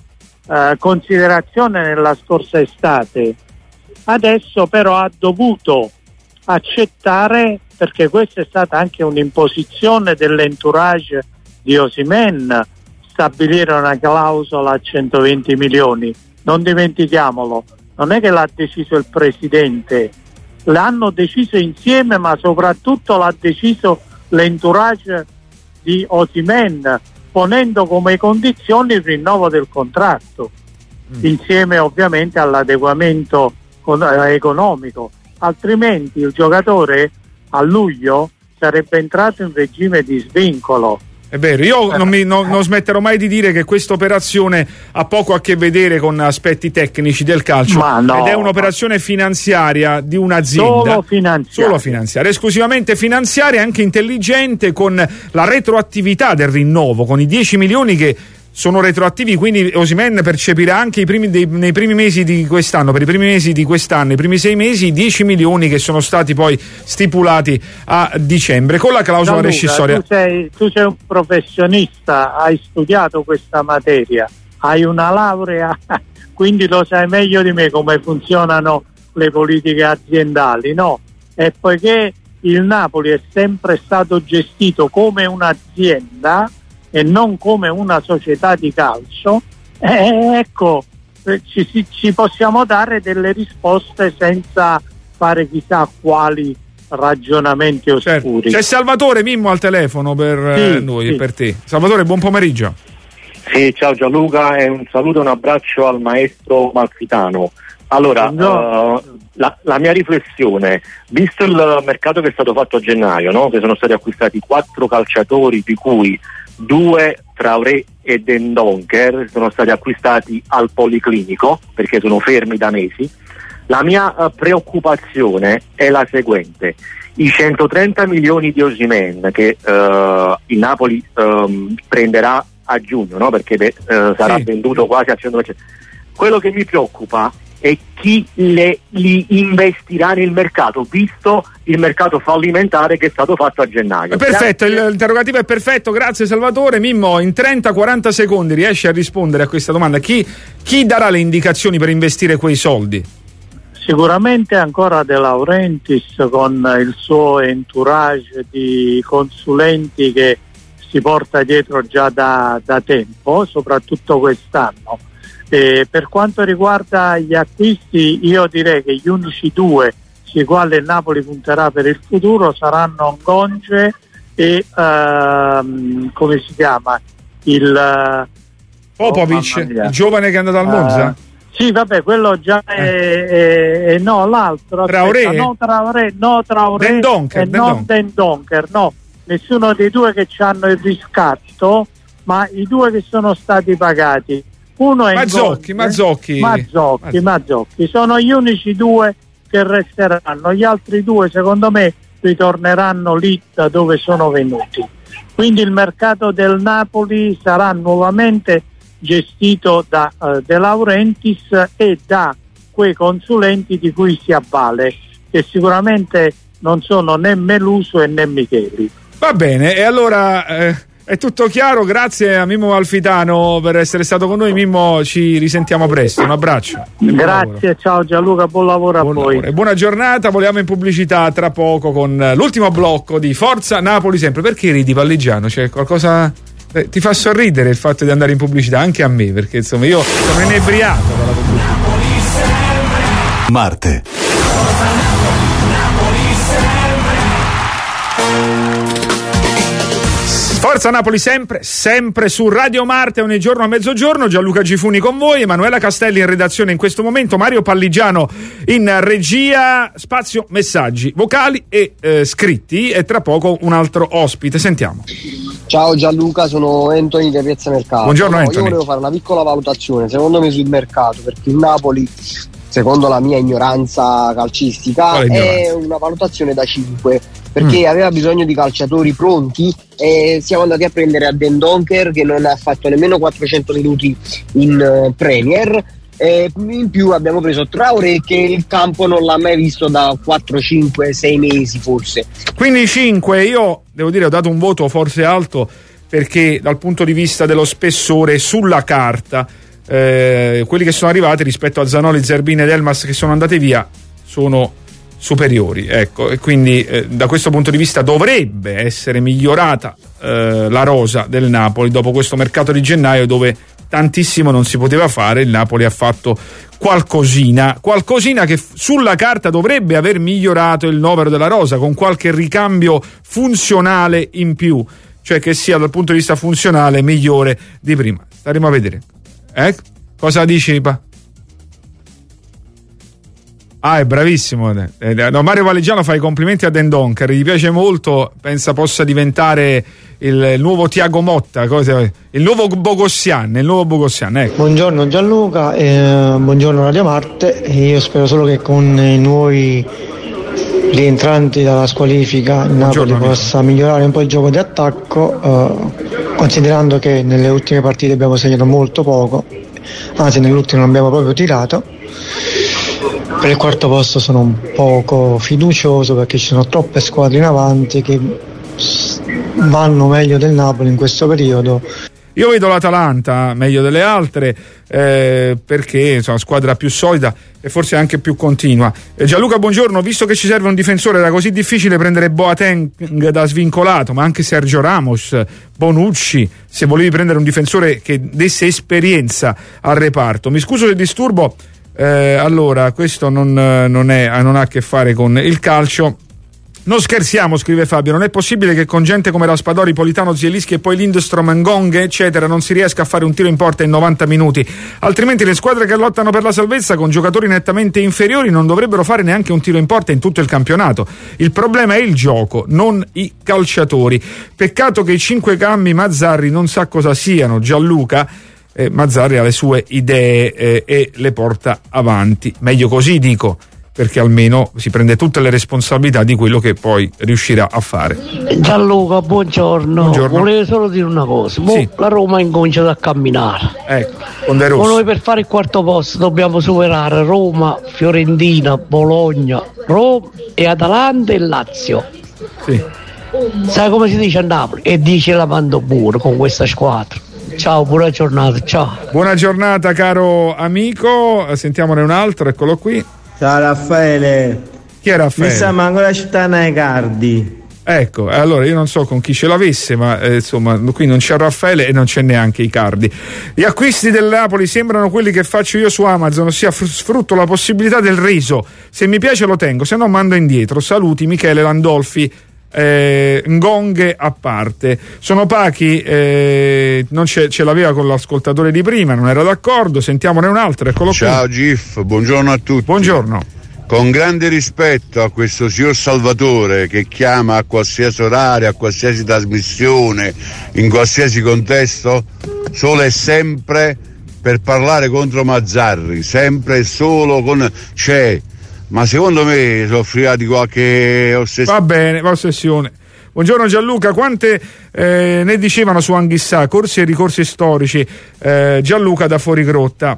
nella scorsa estate. Adesso però ha dovuto accettare, perché questa è stata anche un'imposizione dell'entourage di Osimhen, stabilire una clausola a 120 milioni. Non dimentichiamolo, non è che l'ha deciso il presidente, l'hanno deciso insieme, ma soprattutto l'ha deciso l'entourage di Osimhen, ponendo come condizioni il rinnovo del contratto, insieme ovviamente all'adeguamento economico, altrimenti il giocatore a luglio sarebbe entrato in regime di svincolo. È vero, io non smetterò mai di dire che questa operazione ha poco a che vedere con aspetti tecnici del calcio, ed è un'operazione finanziaria di un'azienda. Solo finanziaria, esclusivamente finanziaria, anche intelligente, con la retroattività del rinnovo, con i 10 milioni che sono retroattivi, quindi Osimhen percepirà anche nei primi mesi di quest'anno, per i primi mesi di quest'anno, i primi 6 mesi, i 10 milioni che sono stati poi stipulati a dicembre con la clausola rescissoria. Tu sei un professionista, hai studiato questa materia, hai una laurea, quindi lo sai meglio di me come funzionano le politiche aziendali, no? E poiché il Napoli è sempre stato gestito come un'azienda e non come una società di calcio, ecco, ci possiamo dare delle risposte senza fare chissà quali ragionamenti oscuri. C'è Salvatore Mimmo al telefono per noi e per te. Salvatore, buon pomeriggio. Sì, ciao Gianluca, e un saluto e un abbraccio al maestro Malfitano. Allora, la mia riflessione, visto il mercato che è stato fatto a gennaio, no? Che sono stati acquistati 4 calciatori, di cui 2, Traoré e Dendoncker, sono stati acquistati al Policlinico perché sono fermi da mesi. La mia preoccupazione è la seguente: i 130 milioni di Osimhen che il Napoli prenderà a giugno, no? Perché sarà venduto quasi al 100%. Quello che mi preoccupa è chi li investirà nel mercato, visto il mercato fallimentare che è stato fatto a gennaio. Perfetto, l'interrogativo è perfetto, grazie Salvatore. Mimmo, in 30-40 secondi riesci a rispondere a questa domanda? Chi darà le indicazioni per investire quei soldi? Sicuramente ancora De Laurentiis, con il suo entourage di consulenti che si porta dietro già da tempo, soprattutto quest'anno. Per quanto riguarda gli acquisti, io direi che gli unici 2 sui quali il Napoli punterà per il futuro saranno Ngonge e come si chiama? Il Popovic, il giovane che è andato al Monza? Sì, vabbè, quello già è no, l'altro Traoré? Traoré Dendoncker, no, nessuno dei 2 che hanno il riscatto, ma i 2 che sono stati pagati. Uno è Mazzocchi sono gli unici 2 che resteranno, gli altri 2 secondo me ritorneranno lì da dove sono venuti. Quindi il mercato del Napoli sarà nuovamente gestito da De Laurentiis e da quei consulenti di cui si avvale, che sicuramente non sono né Meluso e né Micheli. Va bene, e allora è tutto chiaro, grazie a Mimmo Malfitano per essere stato con noi. Mimmo, ci risentiamo presto, un abbraccio. Grazie, ciao Gianluca, buon lavoro a voi. E buona giornata, vogliamo in pubblicità tra poco con l'ultimo blocco di Forza Napoli sempre. Perché ridi, Palligiano? C'è qualcosa... ti fa sorridere il fatto di andare in pubblicità, anche a me, perché insomma io sono inebriato dalla pubblicità. Marte. Forza Napoli sempre su Radio Marte, ogni giorno a mezzogiorno. Gianluca Gifuni con voi, Emanuela Castelli in redazione in questo momento, Mario Palligiano in regia, spazio messaggi vocali e scritti, e tra poco un altro ospite. Sentiamo. Ciao Gianluca, sono Anthony di Piazza Mercato. Buongiorno Anthony. Io volevo fare una piccola valutazione, secondo me sul mercato, perché il Napoli, secondo la mia ignoranza calcistica, è una valutazione da 5, perché aveva bisogno di calciatori pronti e siamo andati a prendere a Dendoncker, che non ha fatto nemmeno 400 minuti in Premier, e in più abbiamo preso Traoré, che il campo non l'ha mai visto da 4, 5, 6 mesi forse. Quindi 5, io devo dire ho dato un voto forse alto, perché dal punto di vista dello spessore sulla carta quelli che sono arrivati rispetto a Zanoli, Zerbini ed Elmas che sono andati via sono superiori, ecco, e quindi da questo punto di vista dovrebbe essere migliorata la rosa del Napoli dopo questo mercato di gennaio, dove tantissimo non si poteva fare. Il Napoli ha fatto qualcosina che sulla carta dovrebbe aver migliorato il novero della rosa, con qualche ricambio funzionale in più, cioè che sia dal punto di vista funzionale migliore di prima. Staremo a vedere. Cosa dici, Pa? È bravissimo. No, Mario Valigiano fa i complimenti a Dendoncker, gli piace molto, pensa possa diventare il nuovo Thiago Motta, il nuovo Bogossian, ecco. Buongiorno Gianluca, buongiorno Radio Marte. Io spero solo che con i nuovi rientranti dalla squalifica il Napoli possa migliorare un po' il gioco di attacco, considerando che nelle ultime partite abbiamo segnato molto poco, anzi nell'ultimo non abbiamo proprio tirato. Per il quarto posto sono un poco fiducioso, perché ci sono troppe squadre in avanti che vanno meglio del Napoli in questo periodo. Io vedo l'Atalanta meglio delle altre, perché è una squadra più solida e forse anche più continua. Gianluca, buongiorno. Visto che ci serve un difensore, era così difficile prendere Boateng da svincolato, ma anche Sergio Ramos, Bonucci, se volevi prendere un difensore che desse esperienza al reparto. Mi scuso se disturbo, allora questo non ha a che fare con il calcio. Non scherziamo, scrive Fabio, non è possibile che con gente come Raspadori, Politano, Zielinski e poi Lindstrom, Ngong eccetera non si riesca a fare un tiro in porta in 90 minuti, altrimenti le squadre che lottano per la salvezza con giocatori nettamente inferiori non dovrebbero fare neanche un tiro in porta in tutto il campionato. Il problema è il gioco, non i calciatori. Peccato che i 5 cambi Mazzarri non sa cosa siano. Gianluca, Mazzarri ha le sue idee e le porta avanti, meglio così, dico, perché almeno si prende tutte le responsabilità di quello che poi riuscirà a fare. Gianluca, buongiorno. Volevo solo dire una cosa, sì. La Roma ha incominciato a camminare, con De Rossi. Noi per fare il quarto posto dobbiamo superare Roma, Fiorentina, Bologna, Roma e Atalanta e Lazio. Sì. Sai come si dice a Napoli? E dice la mando pure con questa squadra. Ciao, buona giornata, ciao. Buona giornata caro amico, sentiamone un altro, eccolo qui. Ciao Raffaele. Chi è Raffaele? Mi sa manco la città nei Cardi. Ecco, allora io non so con chi ce l'avesse, ma insomma qui non c'è Raffaele e non c'è neanche Icardi. Gli acquisti del Napoli sembrano quelli che faccio io su Amazon, ossia sfrutto la possibilità del riso. Se mi piace lo tengo, se no mando indietro. Saluti Michele Landolfi. Ngonghe a parte. Sono Pachi, non ce l'aveva con l'ascoltatore di prima, non era d'accordo. Sentiamone un altro, eccolo qui. Ciao Gif, buongiorno a tutti. Buongiorno. Con grande rispetto a questo signor Salvatore che chiama a qualsiasi orario, a qualsiasi trasmissione, in qualsiasi contesto, solo e sempre per parlare contro Mazzarri, sempre e solo con ma secondo me soffrirà di qualche ossessione. Va bene, ossessione. Buongiorno Gianluca, quante ne dicevano su Anghissà, corsi e ricorsi storici. Gianluca da Fuorigrotta.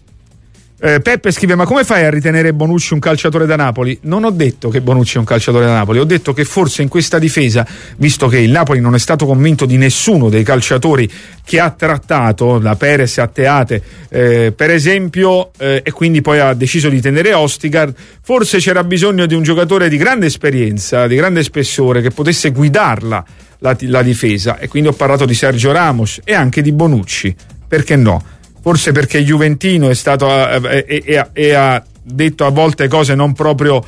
Peppe scrive: ma come fai a ritenere Bonucci un calciatore da Napoli? Non ho detto che Bonucci è un calciatore da Napoli, ho detto che forse in questa difesa, visto che il Napoli non è stato convinto di nessuno dei calciatori che ha trattato, da Perez a Teate per esempio, e quindi poi ha deciso di tenere Ostigard, forse c'era bisogno di un giocatore di grande esperienza, di grande spessore, che potesse guidarla la difesa, e quindi ho parlato di Sergio Ramos e anche di Bonucci, perché no? Forse perché Juventino è stato e ha detto a volte cose non proprio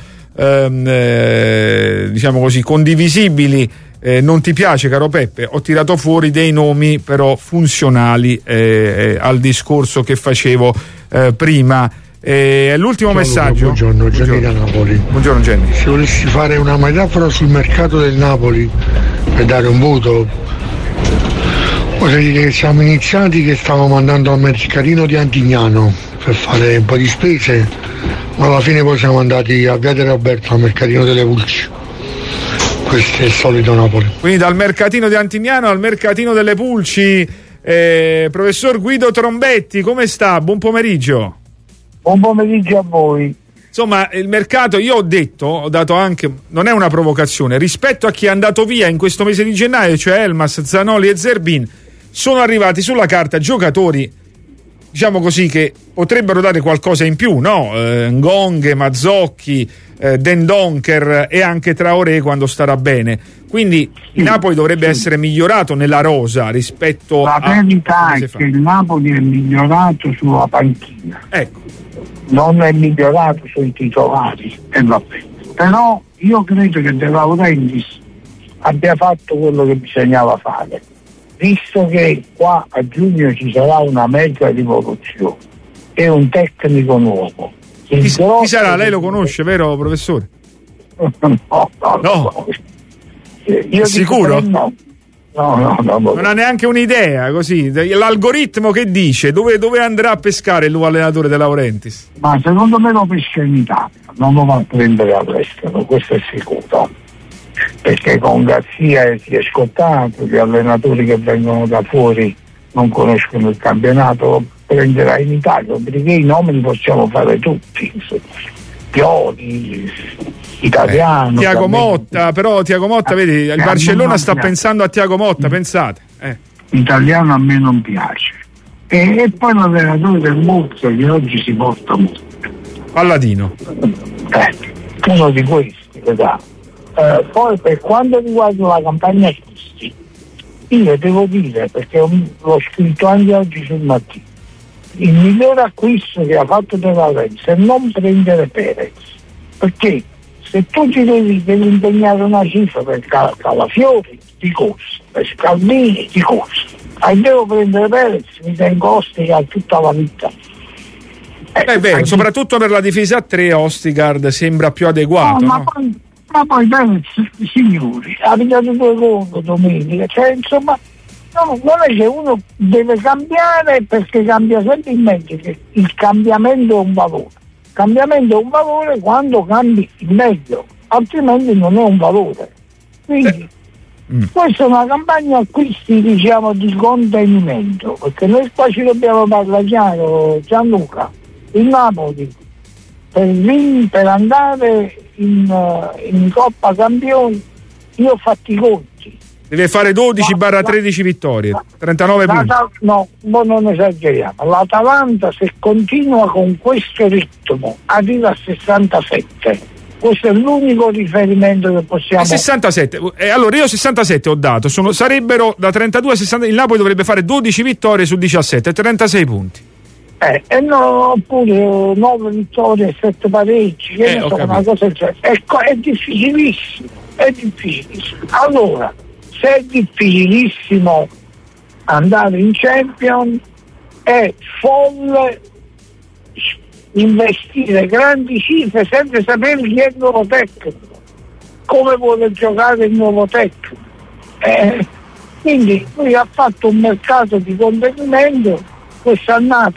diciamo così condivisibili. Non ti piace, caro Peppe? Ho tirato fuori dei nomi però funzionali al discorso che facevo prima. L'ultimo messaggio. Buongiorno, Gianni da Napoli. Buongiorno Gianni. Se volessi fare una metafora sul mercato del Napoli per dare un voto, Posso dire che siamo iniziati che stavamo andando al mercatino di Antignano per fare un po' di spese, ma alla fine poi siamo andati a Via De Roberto al mercatino delle Pulci. Questo è il solito Napoli. Quindi dal mercatino di Antignano al mercatino delle Pulci. Professor Guido Trombetti, come sta? Buon pomeriggio. Buon pomeriggio a voi. Insomma, il mercato, io ho dato anche, non è una provocazione, rispetto a chi è andato via in questo mese di gennaio, cioè Elmas, Zanoli e Zerbin, sono arrivati sulla carta giocatori, diciamo così, che potrebbero dare qualcosa in più, no? Ngonghe, Mazzocchi, Dendonker e anche Traoré quando starà bene. Quindi il Napoli dovrebbe essere migliorato nella rosa rispetto La verità è che il Napoli è migliorato sulla panchina. Ecco. Non è migliorato sui titolari, e va bene. Però io credo che De Laurentiis abbia fatto quello che bisognava fare, visto che qua a giugno ci sarà una mezza rivoluzione e un tecnico nuovo. Chi sarà? Lei lo conosce, vero professore? No. Io sicuro? No. Non ha neanche un'idea, così. L'algoritmo che dice dove andrà a pescare il nuovo allenatore De Laurentiis? Ma secondo me lo pesca in Italia, non lo va a prendere all'estero, questo è sicuro. Perché con Garzia si è scottato, gli allenatori che vengono da fuori non conoscono il campionato, lo prenderà in Italia, perché i nomi li possiamo fare tutti, Pioli, italiano. Tiago Motta, però Tiago Motta, vedi, il Barcellona sta pensando a Tiago Motta, pensate. Italiano a me non piace. E poi l'allenatore del Mozza che oggi si porta molto. Paladino. Uno di questi, vedete. Poi per quanto riguarda la campagna acquisti, io devo dire, perché l'ho scritto anche oggi sul mattino, il migliore acquisto che ha fatto De Laurentiis è non prendere Perez, perché se tu ti devi impegnare una cifra per Calafiori ti costa, per Scalvini ti costa, e devo prendere Perez, mi tengo Ostergaard tutta la vita. È vero, soprattutto per la difesa a 3 Ostergaard sembra più adeguato, no? Ma poi Perez, signori, ha pigliato 2 gol domenica, cioè insomma non è che uno deve cambiare, perché cambia sempre in meglio, che il cambiamento è un valore. Il cambiamento è un valore quando cambi in meglio, altrimenti non è un valore. Quindi questa è una campagna acquisti, diciamo, di contenimento, perché noi qua ci dobbiamo parlare chiaro, Gianluca. Il Napoli per andare in Coppa Campioni, io ho fatto i conti. Deve fare 12/13 vittorie, 39 punti. No, non esageriamo. L'Atalanta, se continua con questo ritmo, arriva a 67. Questo è l'unico riferimento che possiamo. 67. Allora io 67 ho dato, sarebbero da 32 a 60. Il Napoli dovrebbe fare 12 vittorie su 17, 36 punti. E no, oppure 9 vittorie e 7 pareggi, che ne so, una cosa è difficilissimo, Allora, se è difficilissimo andare in Champions, è folle investire grandi cifre senza sapere chi è il nuovo tecnico, come vuole giocare il nuovo tecnico. Quindi lui ha fatto un mercato di contenimento quest'annata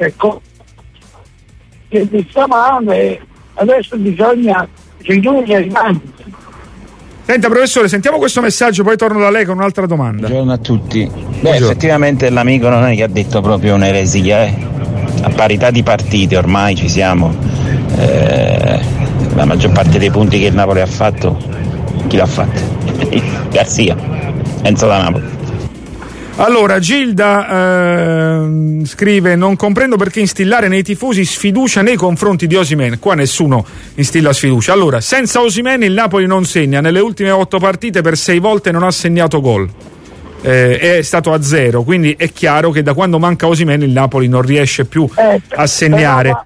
che sta male, adesso bisogna ridurre i danni. Senta professore, sentiamo questo messaggio, poi torno da lei con un'altra domanda. Buongiorno a tutti. Effettivamente l'amico non è che ha detto proprio un'eresia, a parità di partite ormai ci siamo. La maggior parte dei punti che il Napoli ha fatto, chi l'ha fatto? Garzia, Enzo da Napoli. Allora Gilda scrive: non comprendo perché instillare nei tifosi sfiducia nei confronti di Osimhen. Qua nessuno instilla sfiducia. Allora, senza Osimhen il Napoli non segna, nelle ultime 8 partite per 6 volte non ha segnato gol, è stato a 0, quindi è chiaro che da quando manca Osimhen il Napoli non riesce più a segnare.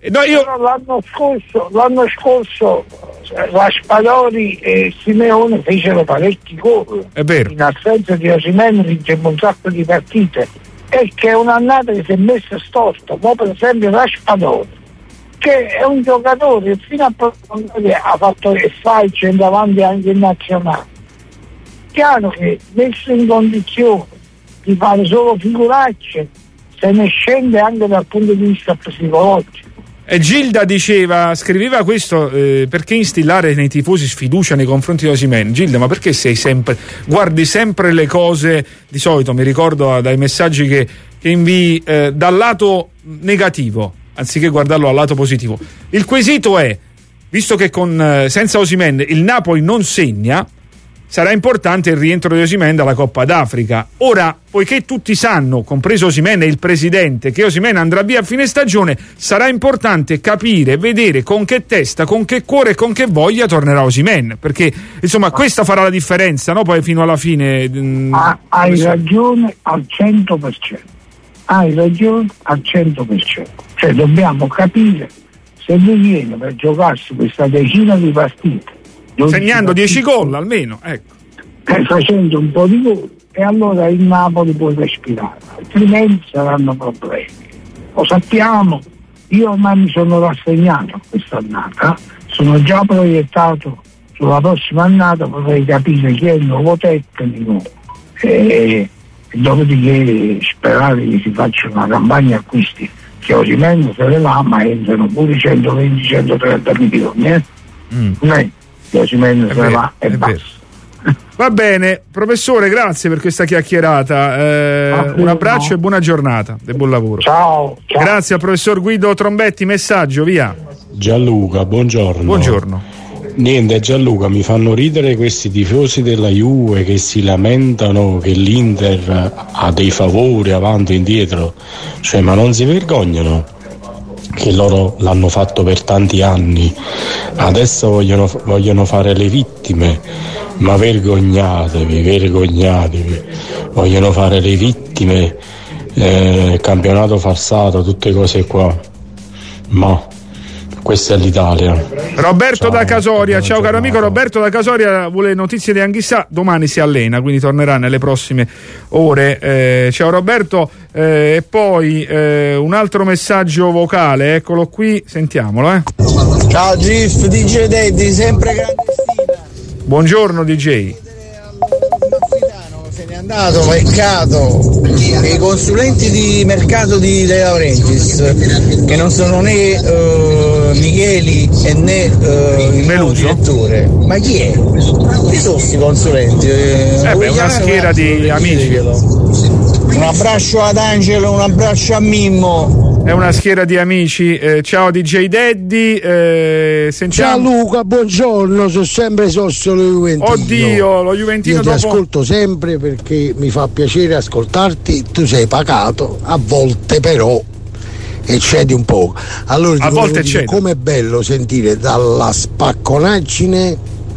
L'anno scorso Raspadori e Simeone fecero parecchi gol, è vero. In assenza di Osimhen vincemmo un sacco di partite, e che è un'annata che si è messa storta. Ma per esempio Raspadori, che è un giocatore fino a poco ha fatto e fa il centravanti anche in nazionale, chiaro che messo in condizione di di fare solo figuracce, se ne scende anche dal punto di vista psicologico. E Gilda scriveva questo, perché instillare nei tifosi sfiducia nei confronti di Osimhen? Gilda, ma perché guardi sempre le cose, di solito mi ricordo dai messaggi che invii, dal lato negativo, anziché guardarlo al lato positivo. Il quesito è, visto che senza Osimhen il Napoli non segna, sarà importante il rientro di Osimhen dalla Coppa d'Africa. Ora, poiché tutti sanno, compreso Osimhen e il presidente, che Osimhen andrà via a fine stagione, sarà importante capire, vedere con che testa, con che cuore e con che voglia tornerà Osimhen, perché insomma questa farà la differenza, no? Poi fino alla fine. Hai ragione al 100%. Hai ragione al 100%. Cioè dobbiamo capire se lui viene per giocarsi questa decina di partite, segnando 10 gol almeno, ecco, facendo un po' di gol, e allora il Napoli può respirare, altrimenti saranno problemi. Lo sappiamo, io ormai mi sono rassegnato a quest'annata, sono già proiettato sulla prossima annata, vorrei capire chi è il nuovo tecnico e dopodiché sperare che si faccia una campagna acquisti, che Osimhen se ne va, ma entrano pure 120-130 milioni, Osimhen se ne va e basta. Va bene, professore, grazie per questa chiacchierata, un abbraccio e buona giornata e buon lavoro. Ciao. Grazie al professor Guido Trombetti. Messaggio, via. Gianluca, buongiorno. Niente, Gianluca, mi fanno ridere questi tifosi della Juve che si lamentano che l'Inter ha dei favori avanti e indietro, cioè, ma non si vergognano che loro l'hanno fatto per tanti anni, adesso vogliono fare le vittime, ma vergognatevi, vogliono fare le vittime, campionato falsato, tutte cose qua, ma questa è l'Italia. Roberto da Casoria, ciao caro amico. Roberto da Casoria vuole notizie di Anghissà, domani si allena, quindi tornerà nelle prossime ore. Ciao Roberto, e poi un altro messaggio vocale, eccolo qui, sentiamolo. Ciao Gif, DJ Daddy, sempre grande stima. Buongiorno DJ. Se n'è andato, peccato. I consulenti di mercato di De Laurentiis, che non sono né Micheli e né il nuovo direttore, ma chi è? Chi sono questi consulenti? Una schiera di amici. Un abbraccio ad Angelo, un abbraccio a Mimmo. È una schiera di amici. Ciao DJ Daddy. Ciao Luca, buongiorno. Sono sempre socio lo Juventino. Oddio, lo Juventino. Io ti ascolto sempre perché mi fa piacere ascoltarti. Tu sei pacato, a volte però eccedi un po'. Allora a volte eccedi. Com'è bello sentire dalla spacconaggine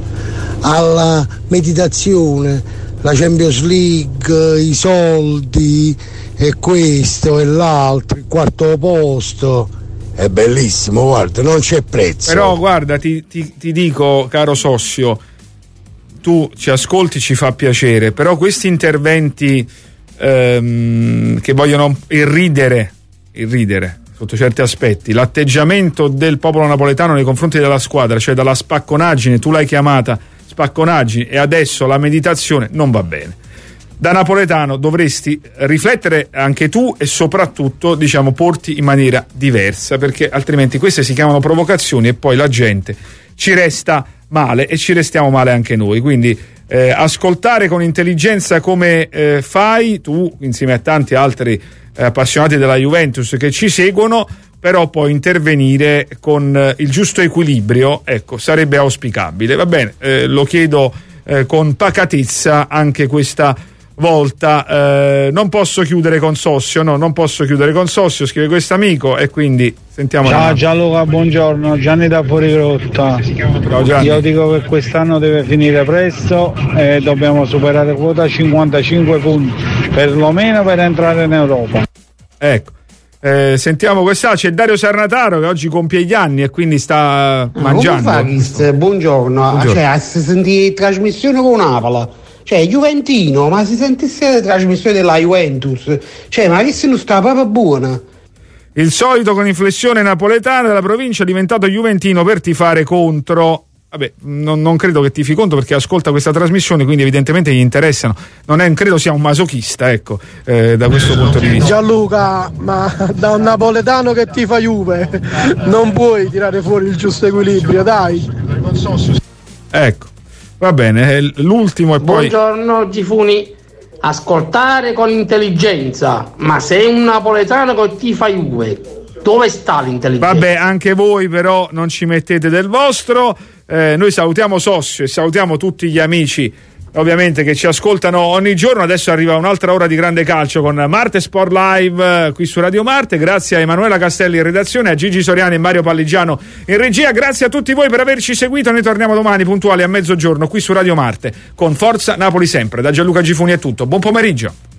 alla meditazione, la Champions League, i soldi e questo e l'altro, il quarto posto. È bellissimo, guarda, non c'è prezzo. Però guarda, ti dico, caro Sossio, tu ci ascolti, ci fa piacere, però questi interventi che vogliono irridere sotto certi aspetti l'atteggiamento del popolo napoletano nei confronti della squadra, cioè dalla spacconaggine, tu l'hai chiamata spacconaggine, e adesso la meditazione, non va bene. Da napoletano dovresti riflettere anche tu e soprattutto, diciamo, porti in maniera diversa, perché altrimenti queste si chiamano provocazioni e poi la gente ci resta male e ci restiamo male anche noi. Quindi ascoltare con intelligenza come fai tu insieme a tanti altri appassionati della Juventus che ci seguono, però poi intervenire con il giusto equilibrio, ecco, sarebbe auspicabile. Va bene, lo chiedo con pacatezza anche questa volta. Non posso chiudere con Sossio, scrive questo amico, e quindi sentiamo. Ciao Gianluca, buongiorno, Gianni da Fuorigrotta. Ciao Gianni. Io dico che quest'anno deve finire presto e dobbiamo superare quota 55 punti perlomeno per entrare in Europa. Ecco, sentiamo questa. C'è Dario Sarnataro che oggi compie gli anni e quindi sta mangiando. Buongiorno. Cioè, si sentì trasmissione con Napoli, cioè Juventino, ma si sentisse la trasmissione della Juventus, cioè ma che se non sta proprio buona. Il solito con inflessione napoletana della provincia è diventato juventino per tifare contro. vabbè, non credo che tifi contro, perché ascolta questa trasmissione, quindi evidentemente gli interessano. Non credo sia un masochista, ecco, da questo punto di vista. Gianluca, ma da un napoletano che tifa Juve non puoi tirare fuori il giusto equilibrio, dai. Ecco, va bene, l'ultimo e poi... Buongiorno Gifuni, ascoltare con intelligenza, ma sei un napoletano che tifa Juve, dove sta l'intelligenza? Vabbè, anche voi però non ci mettete del vostro. Noi salutiamo Sossio e salutiamo tutti gli amici ovviamente che ci ascoltano ogni giorno. Adesso arriva un'altra ora di grande calcio con Marte Sport Live qui su Radio Marte. Grazie a Emanuela Castelli in redazione, a Gigi Soriani e Mario Palligiano in regia. Grazie a tutti voi per averci seguito. Noi torniamo domani puntuali a mezzogiorno qui su Radio Marte con Forza Napoli sempre. Da Gianluca Gifuni è tutto, buon pomeriggio.